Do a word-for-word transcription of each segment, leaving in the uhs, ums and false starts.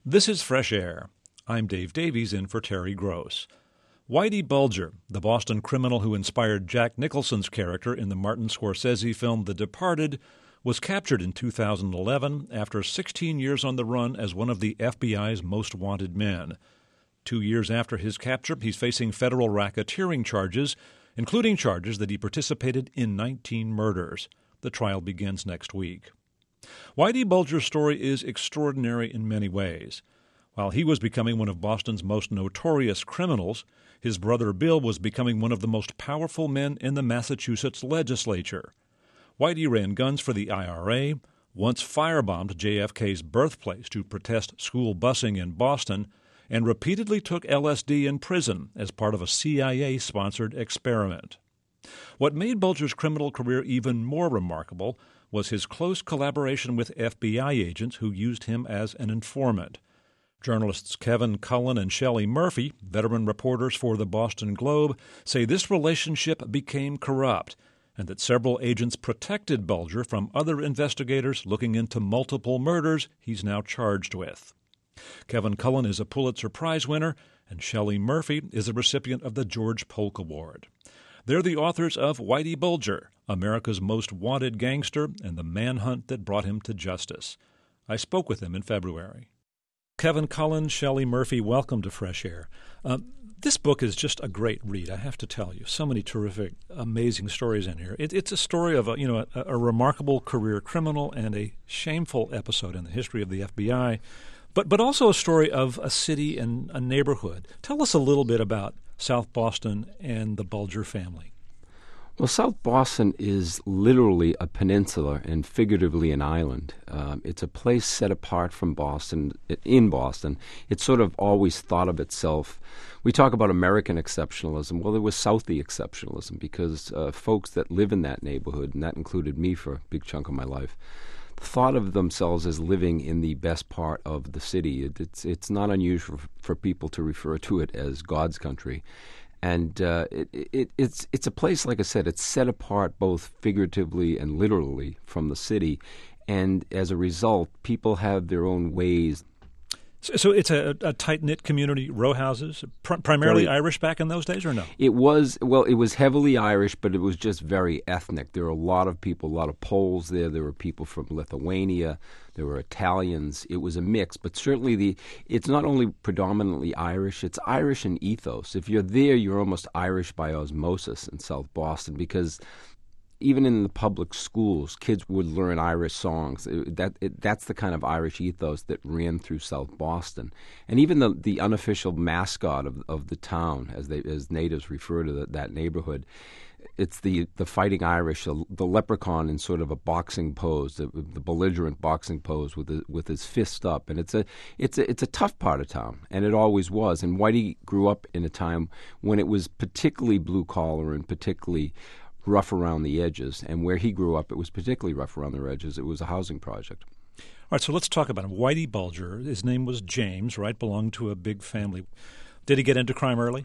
This is Fresh Air. I'm Dave Davies in for Terry Gross. Whitey Bulger, the Boston criminal who inspired Jack Nicholson's character in the Martin Scorsese film The Departed, was captured in two thousand eleven after sixteen years on the run as one of the F B I's most wanted men. Two years after his capture, he's facing federal racketeering charges, including charges that he participated in nineteen murders. The trial begins next week. Whitey Bulger's story is extraordinary in many ways. While he was becoming one of Boston's most notorious criminals, his brother Bill was becoming one of the most powerful men in the Massachusetts legislature. Whitey ran guns for the I R A, once firebombed J F K's birthplace to protest school busing in Boston, and repeatedly took L S D in prison as part of a C I A-sponsored experiment. What made Bulger's criminal career even more remarkable was his close collaboration with F B I agents who used him as an informant. Journalists Kevin Cullen and Shelley Murphy, veteran reporters for the Boston Globe, say this relationship became corrupt and that several agents protected Bulger from other investigators looking into multiple murders he's now charged with. Kevin Cullen is a Pulitzer Prize winner, and Shelley Murphy is a recipient of the George Polk Award. They're the authors of Whitey Bulger, America's Most Wanted Gangster and the Manhunt That Brought Him to Justice. I spoke with them in February. Kevin Cullen, Shelley Murphy, welcome to Fresh Air. Um, this book is just a great read, I have to tell you. So many terrific, amazing stories in here. It, it's a story of a, you know, a, a remarkable career criminal and a shameful episode in the history of the F B I, but but also a story of a city and a neighborhood. Tell us a little bit about South Boston and the Bulger family. Well, South Boston is literally a peninsula and figuratively an island. Um, it's a place set apart from Boston, in Boston. It's sort of always thought of itself. We talk about American exceptionalism. Well, there was Southie exceptionalism because uh, folks that live in that neighborhood, and that included me for a big chunk of my life, thought of themselves as living in the best part of the city. It, it's it's not unusual for, for people to refer to it as God's country. And uh, it, it, it's it's a place, like I said, it's set apart both figuratively and literally from the city. And as a result, people have their own ways. So, so it's a, a tight-knit community, row houses, pr- primarily very, Irish back in those days, or no? It was, well, it was heavily Irish, but it was just very ethnic. There were a lot of people, a lot of Poles there. There were people from Lithuania. There were Italians. It was a mix, but certainly the it's not only predominantly Irish, it's Irish in ethos. If you're there, you're almost Irish by osmosis in South Boston because even in the public schools, kids would learn Irish songs. It, that it, that's the kind of Irish ethos that ran through South Boston, and even the the unofficial mascot of of the town, as they as natives refer to the, that neighborhood, it's the the Fighting Irish, the, the leprechaun in sort of a boxing pose, the, the belligerent boxing pose with the, with his fist up, and it's a it's a it's a tough part of town, and it always was. And Whitey grew up in a time when it was particularly blue collar and particularly rough around the edges, and where he grew up, it was particularly rough around the edges. It was a housing project. All right, so let's talk about him. Whitey Bulger, his name was James, right? Belonged to a big family. Did he get into crime early?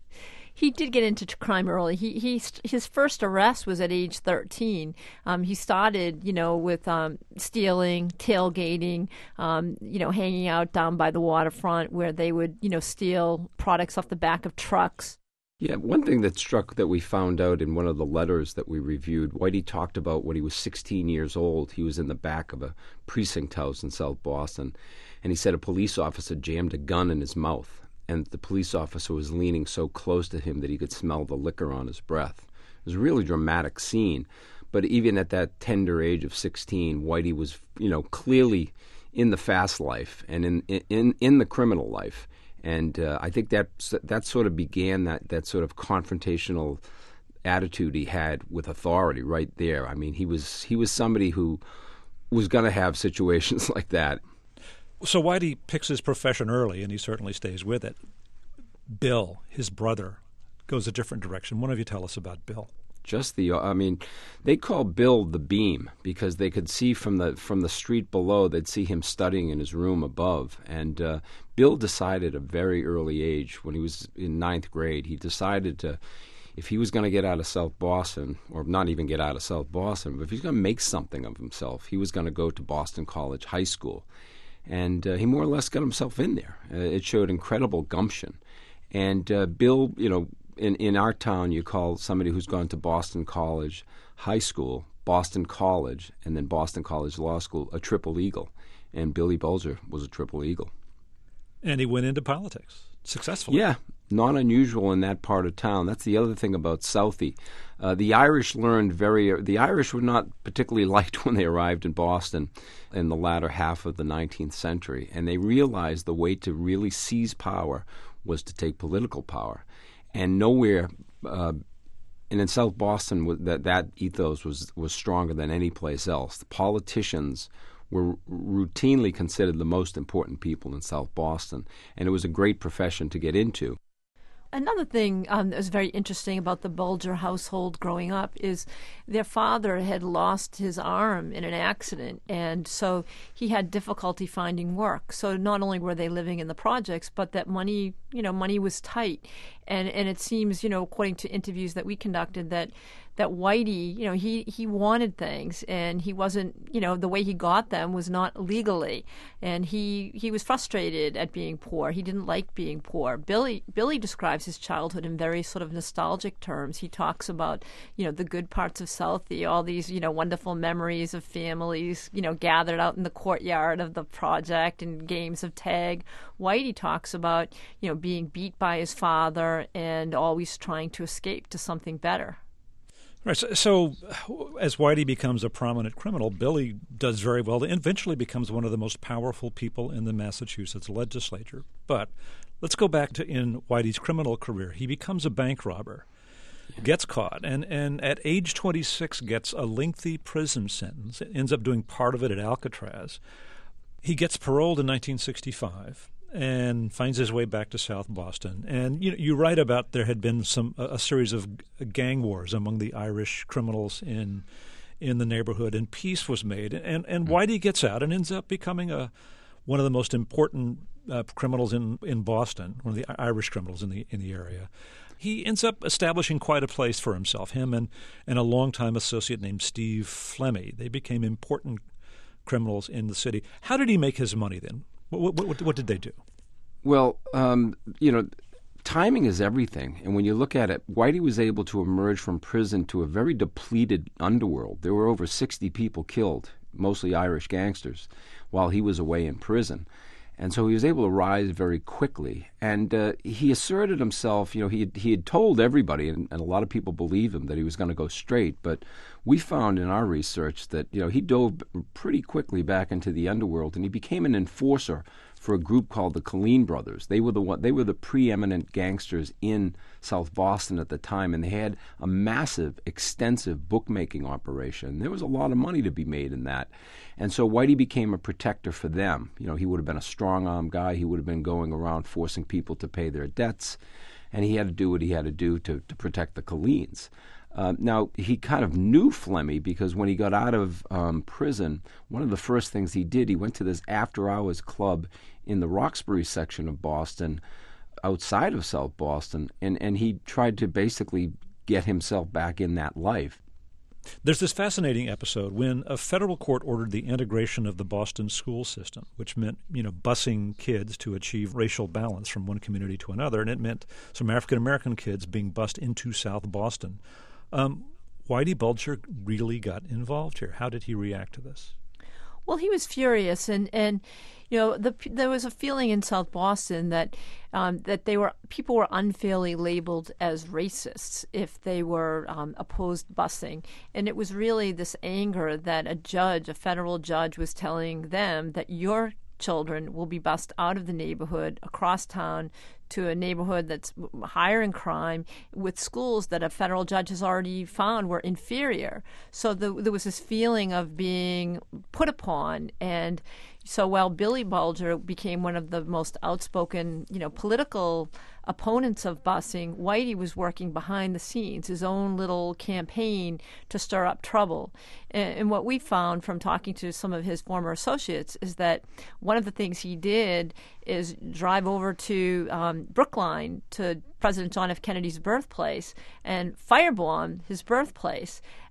He did get into crime early. He he his first arrest was at age thirteen. Um, he started, you know, with um, stealing, tailgating, um, you know, hanging out down by the waterfront where they would, you know, steal products off the back of trucks. Yeah, one thing that struck that we found out in one of the letters that we reviewed, Whitey talked about when he was sixteen years old. He was in the back of a precinct house in South Boston, and he said a police officer jammed a gun in his mouth, and the police officer was leaning so close to him that he could smell the liquor on his breath. It was a really dramatic scene, but even at that tender age of sixteen, Whitey was, you know, clearly in the fast life and in in, in the criminal life. And uh, I think that that sort of began that, that sort of confrontational attitude he had with authority right there. I mean, he was he was somebody who was going to have situations like that. So Whitey picks his profession early, and he certainly stays with it. Bill, his brother, goes a different direction. Why don't you tell us about Bill? Just the, I mean, they call Bill the Beam because they could see from the from the street below, they'd see him studying in his room above. And uh, Bill decided at a very early age, when he was in ninth grade, he decided to, if he was going to get out of South Boston, or not even get out of South Boston, but if he's going to make something of himself, he was going to go to Boston College High School. And uh, he more or less got himself in there. Uh, it showed incredible gumption. And uh, Bill, you know, in, in our town, you call somebody who's gone to Boston College High School, Boston College, and then Boston College Law School, a triple eagle. And Billy Bulger was a triple eagle. And he went into politics successfully. Yeah, not unusual in that part of town. That's the other thing about Southie. Uh, the Irish learned very. The Irish were not particularly liked when they arrived in Boston in the latter half of the nineteenth century, and they realized the way to really seize power was to take political power, and nowhere. Uh, and in South Boston, that that ethos was was stronger than any place else. The politicians were routinely considered the most important people in South Boston, and it was a great profession to get into. Another thing um, that was very interesting about the Bulger household growing up is their father had lost his arm in an accident, and so he had difficulty finding work. So not only were they living in the projects, but that money, you know, money was tight. And and it seems, you know, according to interviews that we conducted, that that Whitey, you know, he, he wanted things, and he wasn't, you know, the way he got them was not legally, and he he was frustrated at being poor. He didn't like being poor. Billy Billy describes his childhood in very sort of nostalgic terms. He talks about, you know, the good parts of Southie, all these, you know, wonderful memories of families, you know, gathered out in the courtyard of the project and games of tag. Whitey talks about, you know, being beat by his father and always trying to escape to something better. Right. So, so as Whitey becomes a prominent criminal, Billy does very well and eventually becomes one of the most powerful people in the Massachusetts legislature. But let's go back to in Whitey's criminal career. He becomes a bank robber, yeah. gets caught, and, and at age twenty-six gets a lengthy prison sentence. Ends up doing part of it at Alcatraz. He gets paroled in nineteen sixty-five. And finds his way back to South Boston. And you you write about there had been some a, a series of gang wars among the Irish criminals in in the neighborhood, and peace was made. And and Whitey gets out and ends up becoming a one of the most important uh, criminals in, in Boston, one of the Irish criminals in the in the area. He ends up establishing quite a place for himself. Him and and a longtime associate named Steve Flemmi. They became important criminals in the city. How did he make his money then? What, what, what did they do? Well, um, you know, timing is everything. And when you look at it, Whitey was able to emerge from prison to a very depleted underworld. There were over sixty people killed, mostly Irish gangsters, while he was away in prison. And so he was able to rise very quickly. And uh, he asserted himself, you know, he had, he had told everybody, and, and a lot of people believe him, that he was going to go straight. But we found in our research that, you know, he dove pretty quickly back into the underworld, and he became an enforcer for a group called the Killeen Brothers. They were the one, they were the preeminent gangsters in South Boston at the time, and they had a massive, extensive bookmaking operation. There was a lot of money to be made in that. And so Whitey became a protector for them. You know, he would have been a strong-arm guy. He would have been going around forcing people to pay their debts, and he had to do what he had to do to, to protect the Killeens. Uh, now, he kind of knew Flemmi because when he got out of um, prison, one of the first things he did, he went to this after-hours club in the Roxbury section of Boston, outside of South Boston, and, and he tried to basically get himself back in that life. There's this fascinating episode when a federal court ordered the integration of the Boston school system, which meant, you know, busing kids to achieve racial balance from one community to another, and it meant some African-American kids being bused into South Boston. Um, Whitey Bulger really got involved here. How did he react to this? Well, he was furious, and, and you know, the, there was a feeling in South Boston that um, that they were people were unfairly labeled as racists if they were um, opposed busing, and it was really this anger that a judge, a federal judge, was telling them that your children will be bused out of the neighborhood across town to a neighborhood that's higher in crime with schools that a federal judge has already found were inferior. So the, there was this feeling of being put upon. And so while Billy Bulger became one of the most outspoken, you know, political opponents of busing, Whitey was working behind the scenes, his own little campaign to stir up trouble. And, and what we found from talking to some of his former associates is that one of the things he did is drive over to um, Brookline, to President John F. Kennedy's birthplace, and firebomb his birthplace.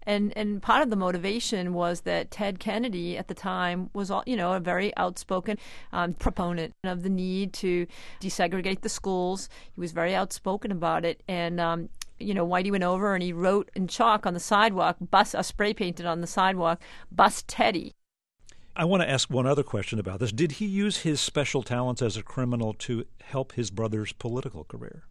And and part of the motivation was that Ted Kennedy at the time was, all, you know, a very outspoken um, proponent of the need to desegregate the schools. He was very outspoken about it. And, um, you know, Whitey went over and he wrote in chalk on the sidewalk, bus, uh, spray painted on the sidewalk, "Bust Teddy." I want to ask one other question about this. Did he use his special talents as a criminal to help his brother's political career?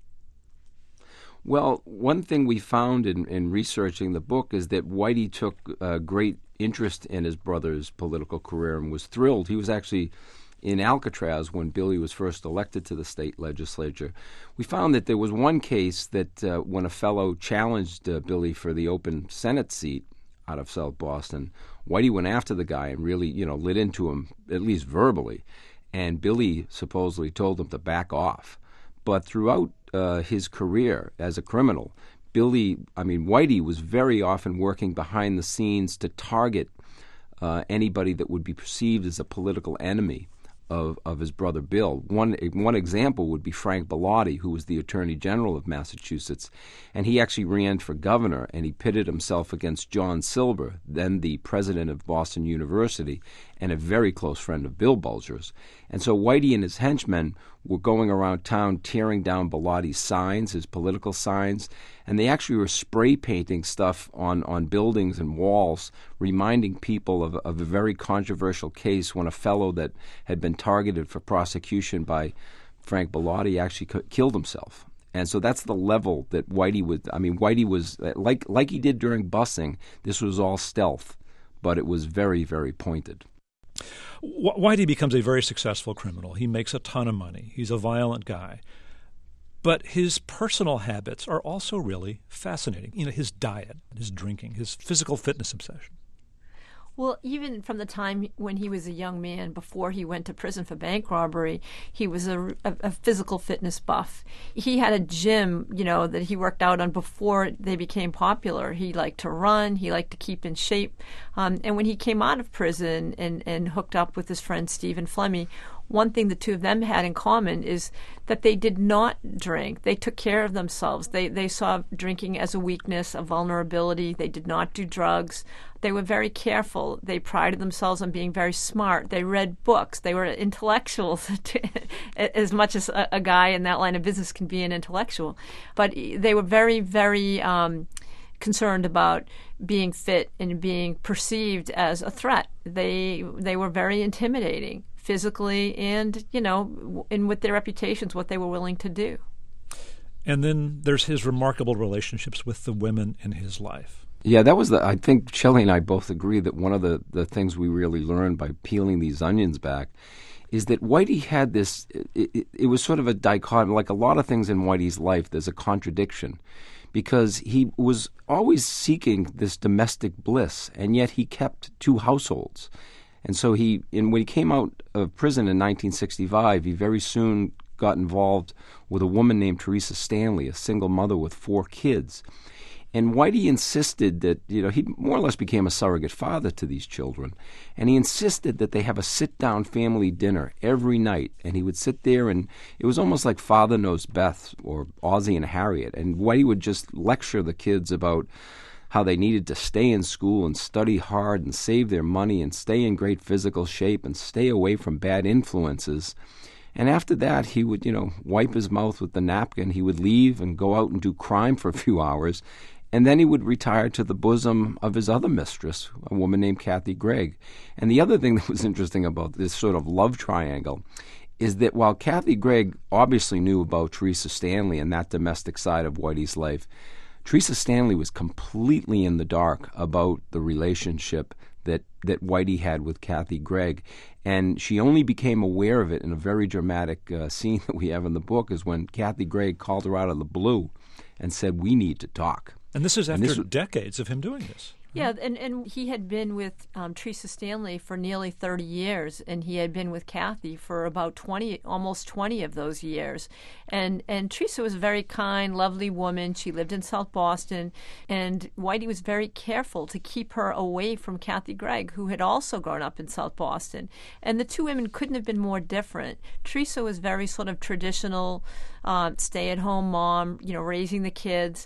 Well, one thing we found in, in researching the book is that Whitey took uh, great interest in his brother's political career and was thrilled. He was actually in Alcatraz when Billy was first elected to the state legislature. We found that there was one case that uh, when a fellow challenged uh, Billy for the open Senate seat out of South Boston, Whitey went after the guy and really, you know, lit into him, at least verbally. And Billy supposedly told him to back off. But throughout uh, his career as a criminal, Billy, I mean, Whitey was very often working behind the scenes to target uh, anybody that would be perceived as a political enemy of, of his brother Bill. One one example would be Frank Bellotti, who was the Attorney General of Massachusetts, and he actually ran for governor, and he pitted himself against John Silber, then the president of Boston University, and a very close friend of Bill Bulger's. And so Whitey and his henchmen were going around town tearing down Bellotti's signs, his political signs, and they actually were spray painting stuff on, on buildings and walls, reminding people of, of a very controversial case when a fellow that had been targeted for prosecution by Frank Bellotti actually c- killed himself. And so that's the level that Whitey would, I mean, Whitey was, like like he did during busing, this was all stealth, but it was very, very pointed. Whitey becomes a very successful criminal. He makes a ton of money. He's a violent guy. But his personal habits are also really fascinating. You know, his diet, his drinking, his physical fitness obsession. Well, even from the time when he was a young man, before he went to prison for bank robbery, he was a, a, a physical fitness buff. He had a gym, you know, that he worked out on before they became popular. He liked to run. He liked to keep in shape. Um, and when he came out of prison and, and hooked up with his friend Stephen Flemmi, one thing the two of them had in common is that they did not drink. They took care of themselves. They they saw drinking as a weakness, a vulnerability. They did not do drugs. They were very careful. They prided themselves on being very smart. They read books. They were intellectuals as much as a, a guy in that line of business can be an intellectual. But they were very, very um, concerned about being fit and being perceived as a threat. They they were very intimidating, physically and, you know, and with their reputations, what they were willing to do. And then there's his remarkable relationships with the women in his life. Yeah, that was the, I think Shelley and I both agree that one of the, the things we really learned by peeling these onions back is that Whitey had this, it, it, it was sort of a dichotomy, like a lot of things in Whitey's life, there's a contradiction. Because he was always seeking this domestic bliss, and yet he kept two households. And so he, and when he came out of prison in nineteen sixty-five, he very soon got involved with a woman named Teresa Stanley, a single mother with four kids. And Whitey insisted that, you know, he more or less became a surrogate father to these children. And he insisted that they have a sit-down family dinner every night. And he would sit there, and it was almost like Father Knows Beth or Ozzie and Harriet. And Whitey would just lecture the kids about how they needed to stay in school and study hard and save their money and stay in great physical shape and stay away from bad influences. And after that, he would, you know, wipe his mouth with the napkin. He would leave and go out and do crime for a few hours. And then he would retire to the bosom of his other mistress, a woman named Kathy Gregg. And the other thing that was interesting about this sort of love triangle is that while Kathy Gregg obviously knew about Teresa Stanley and that domestic side of Whitey's life, Teresa Stanley was completely in the dark about the relationship that, that Whitey had with Kathy Gregg. And she only became aware of it in a very dramatic uh, scene that we have in the book, is when Kathy Gregg called her out of the blue and said, "We need to talk." And this is after this, decades of him doing this. Yeah, and, and he had been with um, Teresa Stanley for nearly thirty years, and he had been with Kathy for about twenty, almost twenty of those years. And and Teresa was a very kind, lovely woman. She lived in South Boston, and Whitey was very careful to keep her away from Kathy Gregg, who had also grown up in South Boston. And the two women couldn't have been more different. Teresa was very sort of traditional, uh, stay-at-home mom, you know, raising the kids.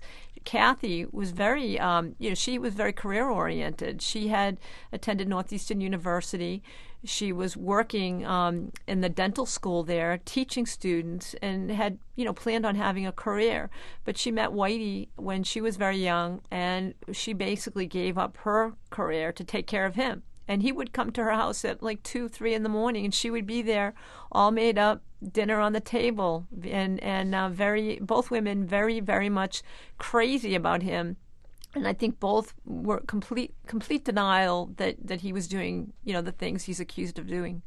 Kathy was very, um, you know, she was very career oriented. She had attended Northeastern University. She was working um, in the dental school there, teaching students, and had, you know, planned on having a career. But she met Whitey when she was very young, and she basically gave up her career to take care of him. And he would come to her house at like two, three in the morning, and she would be there, all made up, dinner on the table, and and uh, very both women very very much crazy about him. And I think both were complete complete denial that, that he was doing, you know, the things he's accused of doing.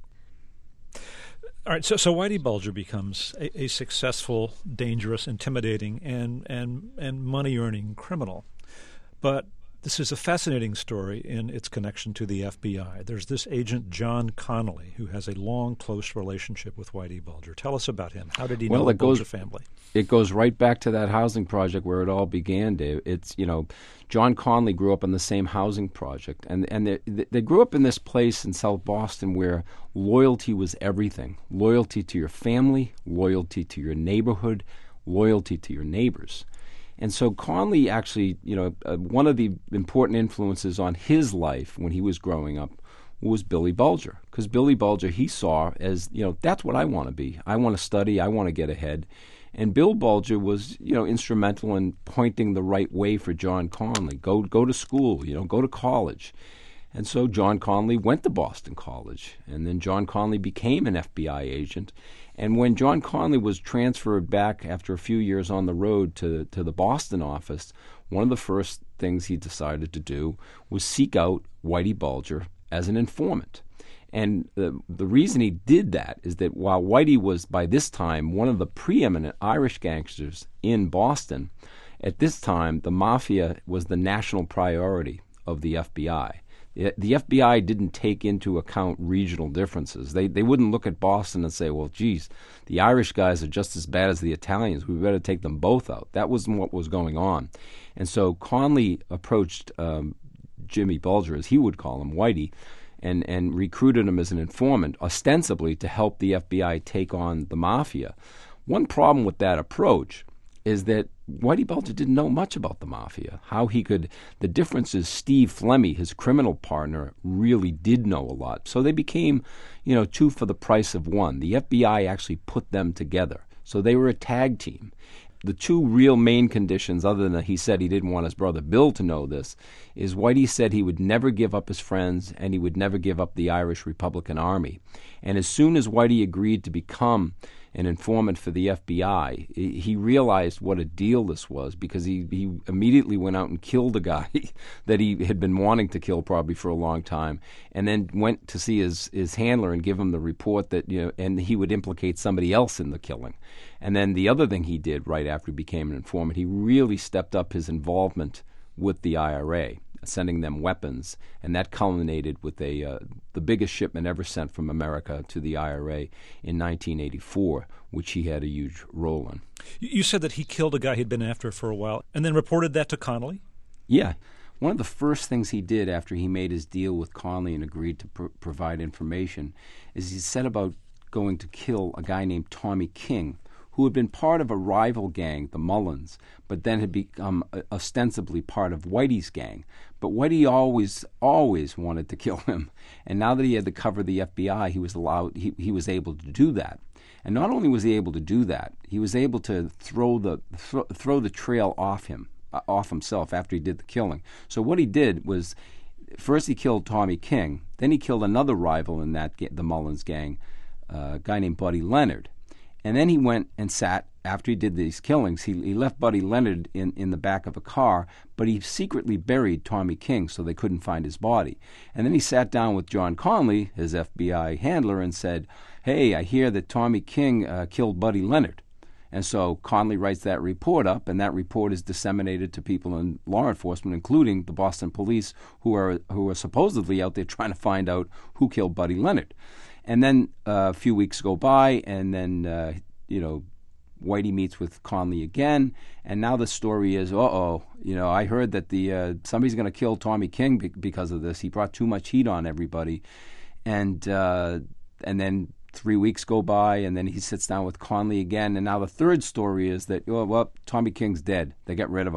All right, so so Whitey Bulger becomes a, a successful, dangerous, intimidating, and and and money-earning criminal. But this is a fascinating story in its connection to the F B I. There's this agent, John Connolly, who has a long, close relationship with Whitey Bulger. Tell us about him. How did he well, know the goes, Bulger family? It goes right back to that housing project where it all began, Dave. It's, you know, John Connolly grew up in the same housing project, and, and they, they grew up in this place in South Boston where loyalty was everything. Loyalty to your family, loyalty to your neighborhood, loyalty to your neighbors. And so Connolly actually, you know, uh, one of the important influences on his life when he was growing up was Billy Bulger. Because Billy Bulger he saw as, you know, that's what I want to be. I want to study. I want to get ahead. And Bill Bulger was, you know, instrumental in pointing the right way for John Connolly. Go, go to school, you know, go to college. And so John Connolly went to Boston College. And then John Connolly became an F B I agent. And when John Connolly was transferred back after a few years on the road to, to the Boston office, one of the first things he decided to do was seek out Whitey Bulger as an informant. And the, the reason he did that is that while Whitey was, by this time, one of the preeminent Irish gangsters in Boston, at this time, the Mafia was the national priority of the F B I. The F B I didn't take into account regional differences. They they wouldn't look at Boston and say, well, geez, the Irish guys are just as bad as the Italians. We better take them both out. That wasn't what was going on. And so Connolly approached um, Jimmy Bulger, as he would call him, Whitey, and, and recruited him as an informant, ostensibly to help the F B I take on the Mafia. One problem with that approach is that Whitey Bulger didn't know much about the Mafia. How he could, the difference is Steve Flemmi, his criminal partner, really did know a lot. So they became, you know, two for the price of one. The F B I actually put them together. So they were a tag team. The two real main conditions, other than that he said he didn't want his brother Bill to know this, is Whitey said he would never give up his friends and he would never give up the Irish Republican Army. And as soon as Whitey agreed to become an informant for the F B I, he realized what a deal this was, because he, he immediately went out and killed a guy that he had been wanting to kill probably for a long time, and then went to see his, his handler and give him the report that, you know, and he would implicate somebody else in the killing. And then the other thing he did right after he became an informant, he really stepped up his involvement with the I R A, sending them weapons, and that culminated with a uh, the biggest shipment ever sent from America to the I R A in nineteen eighty-four, which he had a huge role in. You said that he killed a guy he'd been after for a while, and then reported that to Connolly? Yeah. One of the first things he did after he made his deal with Connolly and agreed to pr- provide information is he set about going to kill a guy named Tommy King, who had been part of a rival gang, the Mullins, but then had become uh, ostensibly part of Whitey's gang. But Whitey always, always wanted to kill him. And now that he had to cover the F B I, he was allowed, he, he was able to do that. And not only was he able to do that, he was able to throw the th- throw the trail off him, uh, off himself after he did the killing. So what he did was, first he killed Tommy King, then he killed another rival in that ga- the Mullins gang, uh, a guy named Buddy Leonard. And then he went and sat, after he did these killings, he, he left Buddy Leonard in, in the back of a car, but he secretly buried Tommy King so they couldn't find his body. And then he sat down with John Connolly, his F B I handler, and said, hey, I hear that Tommy King uh, killed Buddy Leonard. And so Connolly writes that report up, and that report is disseminated to people in law enforcement, including the Boston police, who are who are supposedly out there trying to find out who killed Buddy Leonard. And then uh, a few weeks go by, and then, uh, you know, Whitey meets with Connolly again, and now the story is, uh-oh, you know, I heard that the uh, somebody's going to kill Tommy King be- because of this. He brought too much heat on everybody. And uh, and then three weeks go by, and then he sits down with Connolly again, and now the third story is that, oh, well, Tommy King's dead. They got rid of him.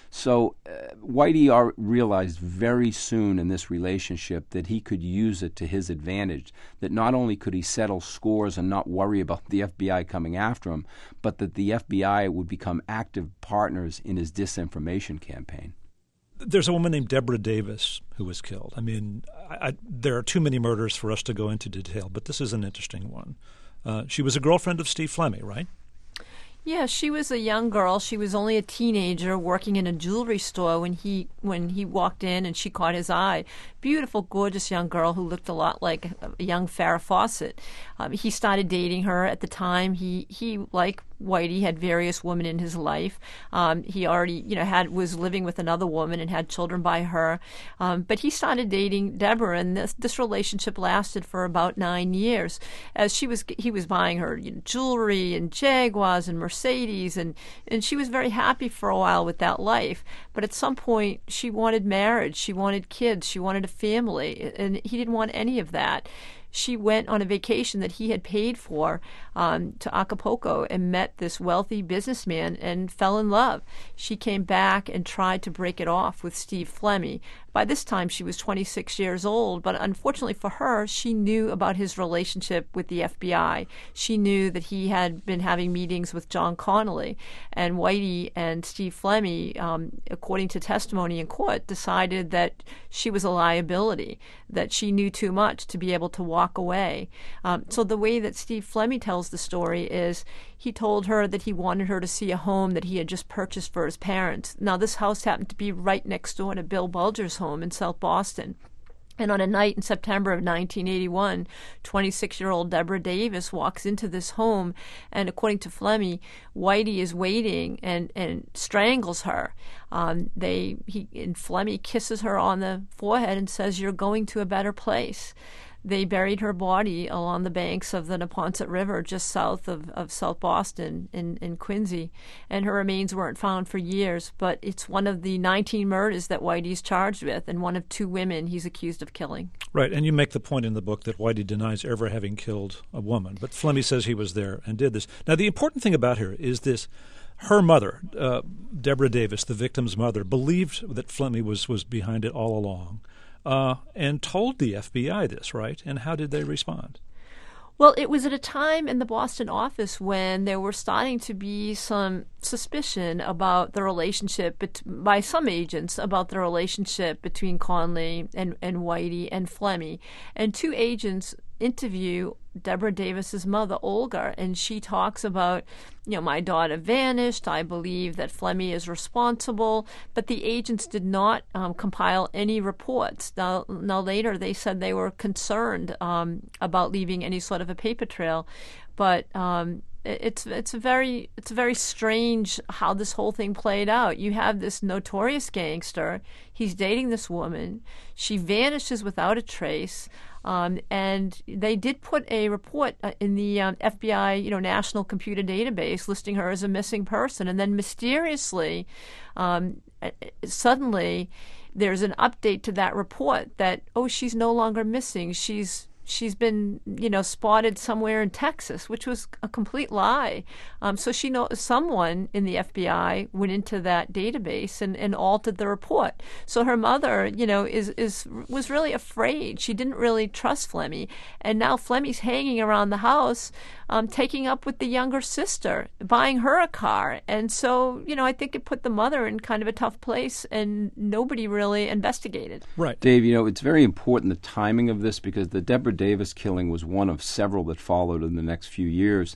So uh, Whitey are, realized very soon in this relationship that he could use it to his advantage, that not only could he settle scores and not worry about the F B I coming after him, but that the F B I would become active partners in his disinformation campaign. There's a woman named Deborah Davis who was killed. I mean, I, I, there are too many murders for us to go into detail, but this is an interesting one. Uh, she was a girlfriend of Steve Flemmi, right? Yeah, she was a young girl. She was only a teenager working in a jewelry store when he when he walked in and she caught his eye. Beautiful, gorgeous young girl who looked a lot like a young Farrah Fawcett. Um, he started dating her at the time. He he like Whitey had various women in his life. Um, he already you know had was living with another woman and had children by her. Um, but he started dating Deborah, and this this relationship lasted for about nine years. As she was he was buying her you know, jewelry and Jaguars and Mercedes, and and she was very happy for a while with that life. But at some point, she wanted marriage, she wanted kids, she wanted a family, and he didn't want any of that. She went on a vacation that he had paid for um, to Acapulco and met this wealthy businessman and fell in love. She came back and tried to break it off with Steve Flemmi. By this time, she was twenty-six years old, but unfortunately for her, she knew about his relationship with the F B I. She knew that he had been having meetings with John Connolly, and Whitey and Steve Flemmi, um, according to testimony in court, decided that she was a liability, that she knew too much to be able to walk away. Um, so the way that Steve Flemmi tells the story is he told her that he wanted her to see a home that he had just purchased for his parents. Now, this house happened to be right next door to Bill Bulger's home in South Boston. And on a night in September of nineteen eighty-one, twenty-six-year-old Deborah Davis walks into this home, and according to Flemmi, Whitey is waiting and, and strangles her. Um, they he and Flemmi kisses her on the forehead and says, "You're going to a better place." They buried her body along the banks of the Neponset River just south of, of South Boston in, in Quincy, and her remains weren't found for years. But it's one of the nineteen murders that Whitey's charged with, and one of two women he's accused of killing. Right, and you make the point in the book that Whitey denies ever having killed a woman, but Flemmi says he was there and did this. Now, the important thing about her is this. Her mother, uh, Deborah Davis, the victim's mother, believed that Flemmi was, was behind it all along. Uh, and told the F B I this, right? And how did they respond? Well, it was at a time in the Boston office when there were starting to be some suspicion about the relationship bet- by some agents about the relationship between Conley and, and Whitey and Flemmi. And two agents interview Deborah Davis's mother, Olga, and she talks about, you know, my daughter vanished. I believe that Flemmi is responsible, but the agents did not um, compile any reports. Now, now later they said they were concerned um, about leaving any sort of a paper trail, but um, it's it's a very it's very strange how this whole thing played out. You have this notorious gangster. He's dating this woman. She vanishes without a trace. Um, and they did put a report uh, in the um, F B I, you know, National Computer Database listing her as a missing person. And then mysteriously, um, suddenly, there's an update to that report that, oh, she's no longer missing. She's She's been, you know, spotted somewhere in Texas, which was a complete lie. Um, so she know someone in the F B I went into that database and, and altered the report. So her mother, you know, is is was really afraid. She didn't really trust Flemmi, and now Flemmi's hanging around the house, um, taking up with the younger sister, buying her a car, and so you know, I think it put the mother in kind of a tough place, and nobody really investigated. Right, Dave. You know, it's very important the timing of this because the Deborah Davis killing was one of several that followed in the next few years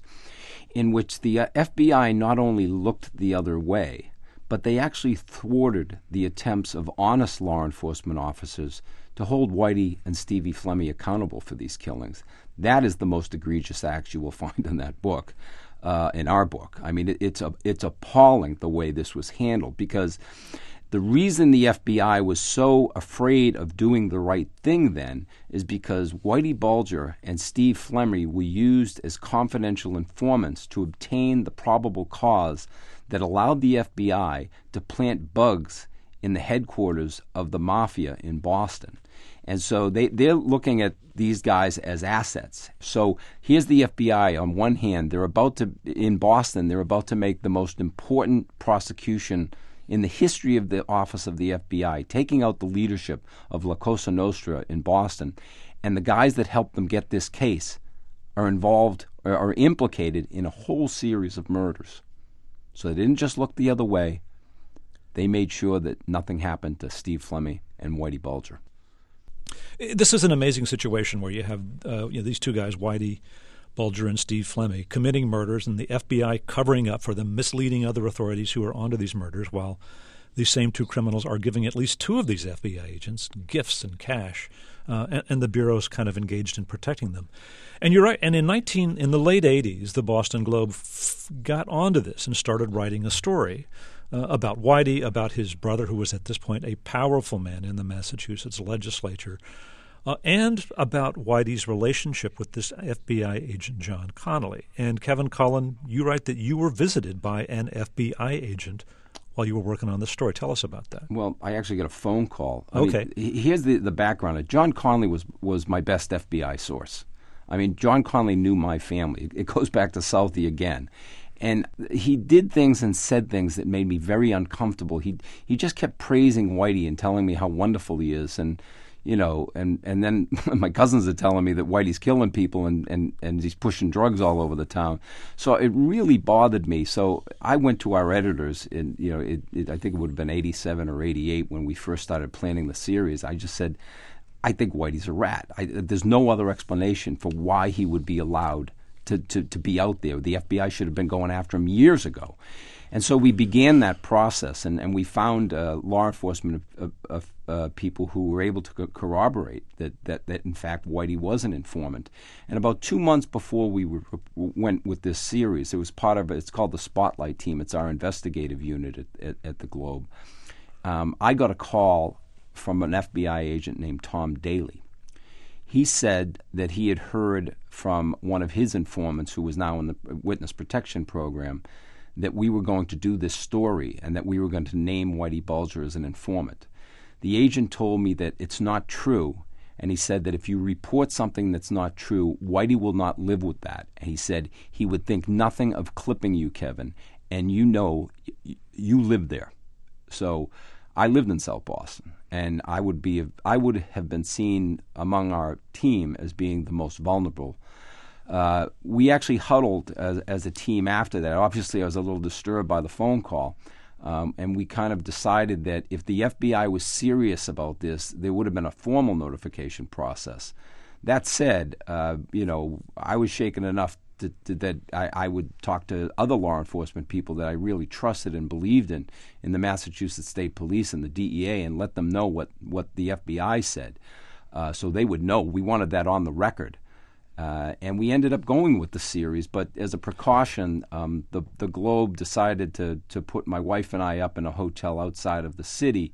in which the uh, F B I not only looked the other way, but they actually thwarted the attempts of honest law enforcement officers to hold Whitey and Stevie Flemmi accountable for these killings. That is the most egregious act you will find in that book, uh, in our book. I mean, it, it's a, it's appalling the way this was handled because the reason the F B I was so afraid of doing the right thing then is because Whitey Bulger and Steve Flemmi were used as confidential informants to obtain the probable cause that allowed the F B I to plant bugs in the headquarters of the mafia in Boston. And so they, they're looking at these guys as assets. So here's the F B I on one hand. They're about to, in Boston, they're about to make the most important prosecution in the history of the office of the F B I, taking out the leadership of La Cosa Nostra in Boston, and the guys that helped them get this case are involved or are implicated in a whole series of murders. So they didn't just look the other way. They made sure that nothing happened to Steve Flemmi and Whitey Bulger. This is an amazing situation where you have uh, you know, these two guys, Whitey Bulger and Steve Flemmi, committing murders, and the F B I covering up for them, misleading other authorities who are onto these murders, while these same two criminals are giving at least two of these F B I agents gifts and cash, uh, and, and the Bureau's kind of engaged in protecting them. And you're right. And in nineteen in the late eighties, the Boston Globe f- got onto this and started writing a story uh, about Whitey, about his brother, who was at this point a powerful man in the Massachusetts legislature, uh, and about Whitey's relationship with this F B I agent, John Connolly. And Kevin Cullen, you write that you were visited by an F B I agent while you were working on this story. Tell us about that. Well, I actually got a phone call. I Okay. mean, here's the, the background. John Connolly was, was my best F B I source. I mean, John Connolly knew my family. It goes back to Southie again. And he did things and said things that made me very uncomfortable. He he just kept praising Whitey and telling me how wonderful he is. And, you know, and, and then my cousins are telling me that Whitey's killing people and, and, and he's pushing drugs all over the town. So it really bothered me. So I went to our editors, and, you know, it, it, I think it would have been eighty-seven or eighty-eight when we first started planning the series. I just said, I think Whitey's a rat. I, there's no other explanation for why he would be allowed to, to, to be out there. The F B I should have been going after him years ago. And so we began that process, and, and we found uh, law enforcement uh, uh, uh, people who were able to co- corroborate that, that, that, in fact, Whitey was an informant. And about two months before we were, went with this series, it was part of, it's called the Spotlight Team. It's our investigative unit at, at, at the Globe. Um, I got a call from an F B I agent named Tom Daly. He said that he had heard from one of his informants, who was now in the witness protection program, that we were going to do this story and that we were going to name Whitey Bulger as an informant. The agent told me that it's not true, and he said that if you report something that's not true, Whitey will not live with that. And he said he would think nothing of clipping you, Kevin, and you know y- you live there. So I lived in South Boston, and I would be I would have been seen among our team as being the most vulnerable. Uh, we actually huddled as, as a team after that. Obviously, I was a little disturbed by the phone call, um, and we kind of decided that if the F B I was serious about this, there would have been a formal notification process. That said, uh, you know, I was shaken enough to, to, that I, I would talk to other law enforcement people that I really trusted and believed in, in the Massachusetts State Police and the D E A, and let them know what, what the F B I said, uh, so they would know. We wanted that on the record. Uh, and we ended up going with the series, but as a precaution, um, the the Globe decided to to put my wife and I up in a hotel outside of the city.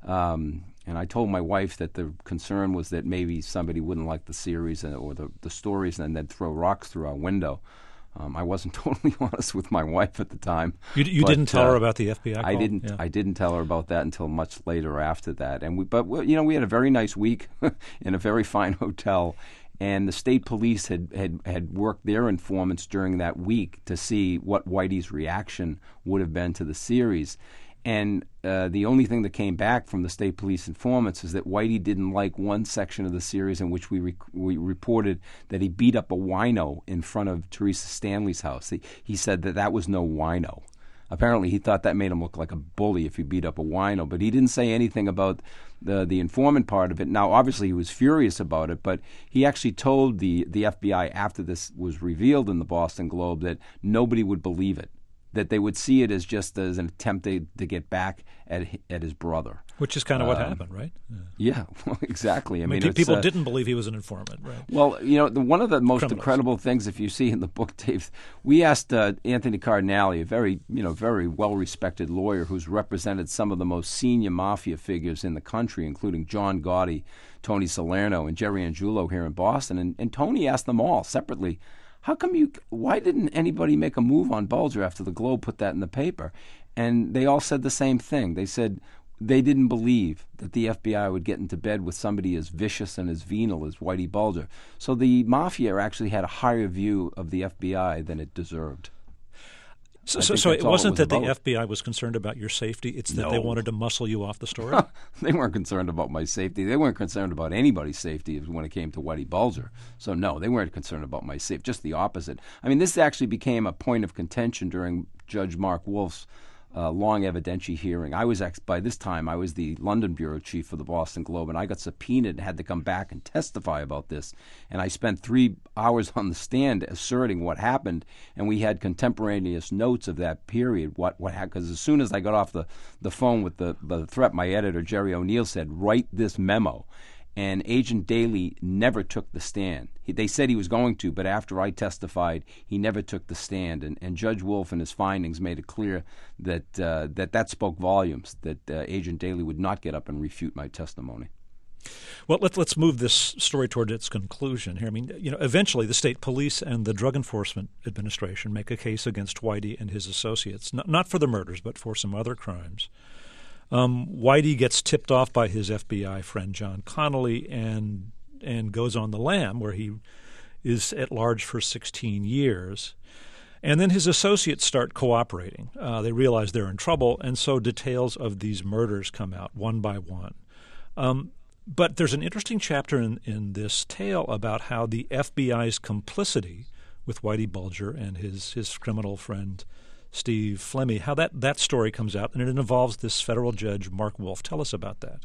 Um, and I told my wife that the concern was that maybe somebody wouldn't like the series or the, the stories, and they'd throw rocks through our window. Um, I wasn't totally honest with my wife at the time. You, you but, didn't tell uh, her about the F B I call? I didn't. Yeah. I didn't tell her about that until much later after that. And we, but you know, we had a very nice week in a very fine hotel. And the state police had, had, had worked their informants during that week to see what Whitey's reaction would have been to the series. And uh, the only thing that came back from the state police informants is that Whitey didn't like one section of the series in which we rec- we reported that he beat up a wino in front of Teresa Stanley's house. He, he said that that was no wino. Apparently, he thought that made him look like a bully if he beat up a wino, but he didn't say anything about the the informant part of it. Now, obviously, he was furious about it, but he actually told the, the F B I after this was revealed in the Boston Globe that nobody would believe it, that they would see it as just as an attempt to, to get back at at his brother. Which is kind of what Um, happened, right? Yeah. Yeah, well, exactly. I, I mean, mean, pe- it's, people uh, didn't believe he was an informant, right? Well, you know, the, one of the most Criminals. incredible things, if you see in the book, Dave, we asked uh, Anthony Cardinale, a very, you know, very well-respected lawyer who's represented some of the most senior mafia figures in the country, including John Gotti, Tony Salerno, and Jerry Angiulo here in Boston. And, and Tony asked them all separately, how come you, why didn't anybody make a move on Bulger after the Globe put that in the paper? And they all said the same thing. They said they didn't believe that the F B I would get into bed with somebody as vicious and as venal as Whitey Bulger. So the mafia actually had a higher view of the F B I than it deserved. So, so, so it wasn't it was that about. The F B I was concerned about your safety. It's that no. they wanted to muscle you off the story? They weren't concerned about my safety. They weren't concerned about anybody's safety when it came to Whitey Bulger. So, no, they weren't concerned about my safety. Just the opposite. I mean, this actually became a point of contention during Judge Mark Wolf's Uh, long evidentiary hearing. I was ex- by this time I was the London bureau chief for the Boston Globe, and I got subpoenaed and had to come back and testify about this. And I spent three hours on the stand asserting what happened, and we had contemporaneous notes of that period. What what because as soon as I got off the, the phone with the, the threat, my editor Jerry O'Neill said, "Write this memo." And Agent Daly never took the stand. He, they said he was going to, but after I testified, he never took the stand. And, and Judge Wolf and his findings made it clear that uh, that, that spoke volumes, that uh, Agent Daly would not get up and refute my testimony. Well, let's let's move this story toward its conclusion here. I mean, you know, eventually the state police and the Drug Enforcement Administration make a case against Whitey and his associates, not, not for the murders, but for some other crimes. Um, Whitey gets tipped off by his F B I friend John Connolly and and goes on the lam, where he is at large for sixteen years. And then his associates start cooperating. Uh, they realize they're in trouble, and so details of these murders come out one by one. Um, but there's an interesting chapter in, in this tale about how the F B I's complicity with Whitey Bulger and his, his criminal friend Steve Flemmi, how that, that story comes out, and it involves this federal judge, Mark Wolf. Tell us about that.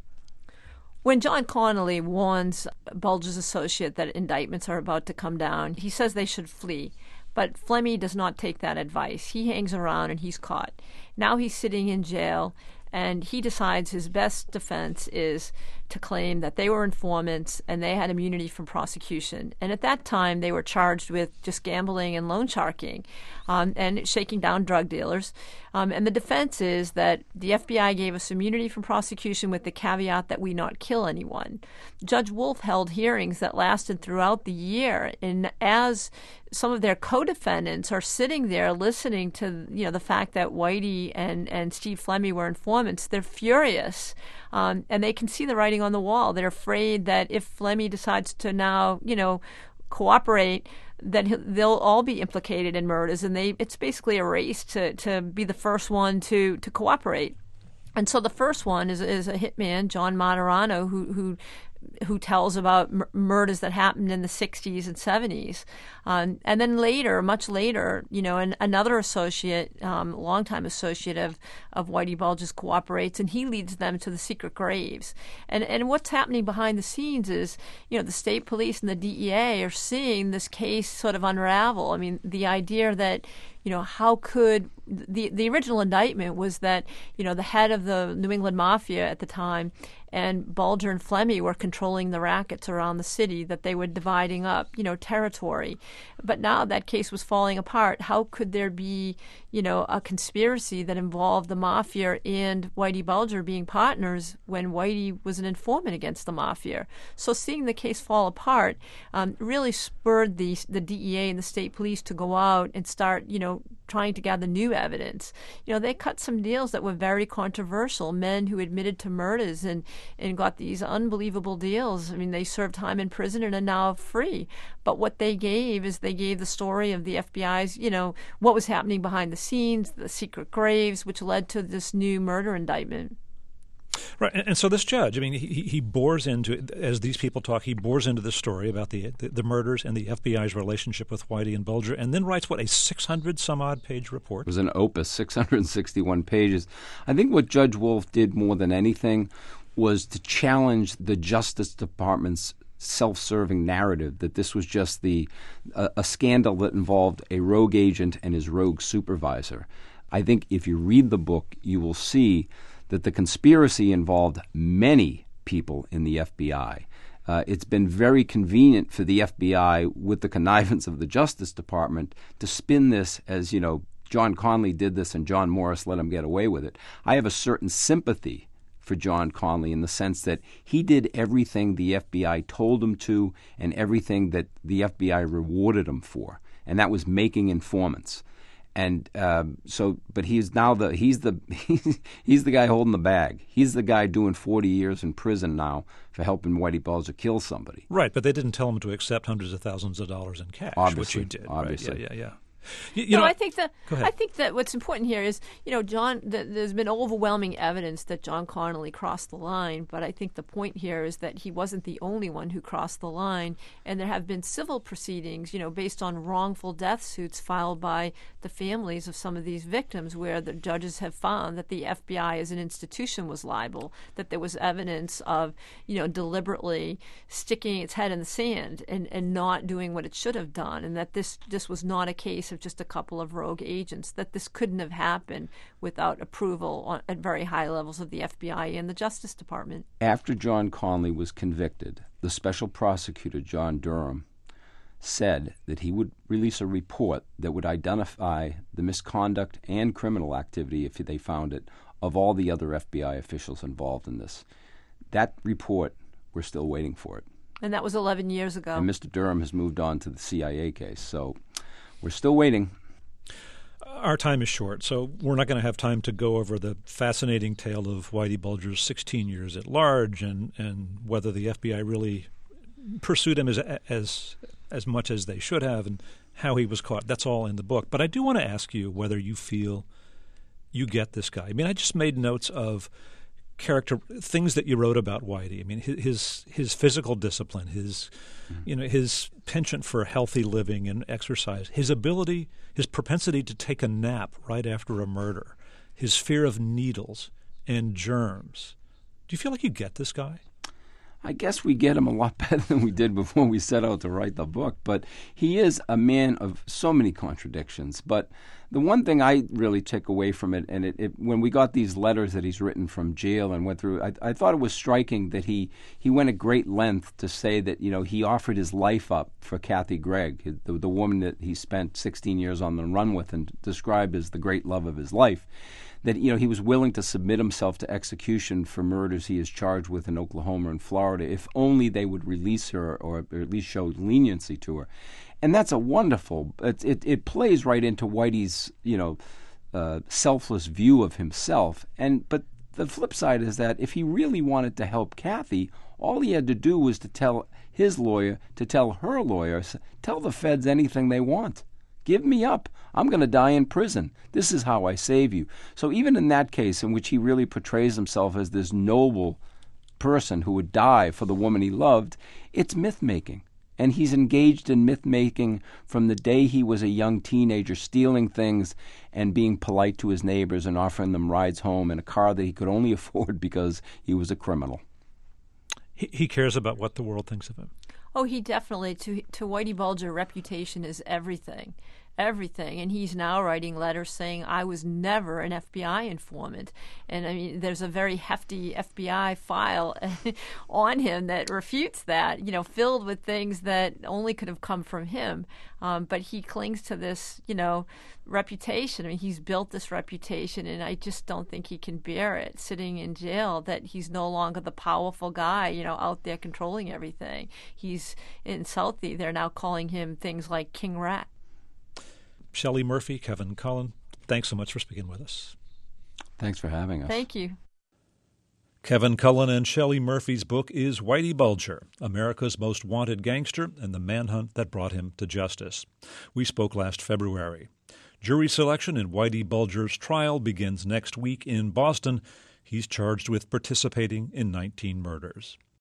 When John Connolly warns Bulger's associate that indictments are about to come down, he says they should flee. But Flemmi does not take that advice. He hangs around and he's caught. Now he's sitting in jail, and he decides his best defense is to claim that they were informants and they had immunity from prosecution. And at that time, they were charged with just gambling and loan sharking um, and shaking down drug dealers. Um, and the defense is that the F B I gave us immunity from prosecution with the caveat that we not kill anyone. Judge Wolf held hearings that lasted throughout the year, and as some of their co-defendants are sitting there listening to, you know, the fact that Whitey and, and Steve Flemmi were informants, they're furious. Um, and they can see the writing on the wall. They're afraid that if Flemmi decides to now, you know, cooperate, that they'll all be implicated in murders, and they it's basically a race to, to be the first one to, to cooperate. And so the first one is is a hitman, John Martorano, who who who tells about m- murders that happened in the sixties and seventies. Um, and then later, much later, you know, an, another associate, um, longtime associate of, of Whitey Bulger's cooperates, and he leads them to the secret graves. And and what's happening behind the scenes is, you know, the state police and the D E A are seeing this case sort of unravel. I mean, the idea that, you know, how could the the original indictment was that, you know, the head of the New England Mafia at the time and Bulger and Flemmi were controlling the rackets around the city, that they were dividing up, you know, territory. But now that case was falling apart. How could there be, you know, a conspiracy that involved the Mafia and Whitey Bulger being partners when Whitey was an informant against the Mafia? So seeing the case fall apart um, really spurred the the D E A and the state police to go out and start, you know, trying to gather new evidence. You know, they cut some deals that were very controversial. Men who admitted to murders and, and got these unbelievable deals. I mean, they served time in prison and are now free. But what they gave is they gave the story of the F B I's, you know, what was happening behind the scenes, the secret graves, which led to this new murder indictment. Right, and, and so this judge, I mean, he, he bores into, as these people talk, he bores into the story about the, the the murders and the F B I's relationship with Whitey and Bulger, and then writes, what, a six hundred some odd page report? It was an opus, six hundred sixty-one pages. I think what Judge Wolf did more than anything was to challenge the Justice Department's self-serving narrative that this was just the uh, a scandal that involved a rogue agent and his rogue supervisor. I think if you read the book, you will see that the conspiracy involved many people in the F B I. Uh, it's been very convenient for the F B I, with the connivance of the Justice Department, to spin this as, you know, John Connolly did this and John Morris let him get away with it. I have a certain sympathy for John Connolly in the sense that he did everything the F B I told him to and everything that the F B I rewarded him for, and that was making informants. And um, so, but he's now the he's the he's the guy holding the bag. He's the guy doing forty years in prison now for helping Whitey Bulger kill somebody. Right, but they didn't tell him to accept hundreds of thousands of dollars in cash, Obviously, which you did. Obviously, right? Yeah, yeah, yeah. You, you no, know, I think that go ahead. I think that what's important here is, you know, John. Th- there's been overwhelming evidence that John Connolly crossed the line, but I think the point here is that he wasn't the only one who crossed the line, and there have been civil proceedings, you know, based on wrongful death suits filed by the families of some of these victims, where the judges have found that the F B I as an institution was liable, that there was evidence of, you know, deliberately sticking its head in the sand and, and not doing what it should have done, and that this this was not a case of just a couple of rogue agents, that this couldn't have happened without approval on, at very high levels of the F B I and the Justice Department. After John Connolly was convicted, the special prosecutor, John Durham, said that he would release a report that would identify the misconduct and criminal activity, if they found it, of all the other F B I officials involved in this. That report, we're still waiting for it. And that was eleven years ago. And Mister Durham has moved on to the C I A case, so we're still waiting. Our time is short, so we're not going to have time to go over the fascinating tale of Whitey Bulger's sixteen years at large and, and whether the F B I really pursued him as as as much as they should have and how he was caught. That's all in the book. But I do want to ask you whether you feel you get this guy. I mean, I just made notes of character things that you wrote about Whitey. I mean, his his physical discipline, his mm-hmm. you know his penchant for healthy living and exercise, his ability, his propensity to take a nap right after a murder, his fear of needles and germs. Do you feel like you get this guy? I guess we get him a lot better than we did before we set out to write the book. But he is a man of so many contradictions. But the one thing I really took away from it, and it, it, when we got these letters that he's written from jail and went through, I, I thought it was striking that he, he went at great length to say that, you know, he offered his life up for Kathy Gregg, the, the woman that he spent sixteen years on the run with and described as the great love of his life. That, you know, he was willing to submit himself to execution for murders he is charged with in Oklahoma and Florida if only they would release her or, or at least show leniency to her. And that's a wonderful, it, it, it plays right into Whitey's, you know, uh, selfless view of himself. And but the flip side is that if he really wanted to help Kathy, all he had to do was to tell his lawyer, to tell her lawyer, tell the feds anything they want. Give me up. I'm going to die in prison. This is how I save you. So even in that case, in which he really portrays himself as this noble person who would die for the woman he loved, it's myth-making. And he's engaged in myth-making from the day he was a young teenager, stealing things and being polite to his neighbors and offering them rides home in a car that he could only afford because he was a criminal. He, he cares about what the world thinks of him. Oh, he definitely, to to Whitey Bulger, reputation is everything, everything. And he's now writing letters saying, I was never an F B I informant. And I mean, there's a very hefty F B I file on him that refutes that, you know, filled with things that only could have come from him. Um, but he clings to this, you know, reputation. I mean, he's built this reputation, and I just don't think he can bear it sitting in jail, that he's no longer the powerful guy, you know, out there controlling everything. He's in Southie. They're now calling him things like King Rat. Shelley Murphy, Kevin Cullen, thanks so much for speaking with us. Thanks for having us. Thank you. Kevin Cullen and Shelley Murphy's book is Whitey Bulger, America's Most Wanted Gangster and the Manhunt That Brought Him to Justice. We spoke last February. Jury selection in Whitey Bulger's trial begins next week in Boston. He's charged with participating in nineteen murders.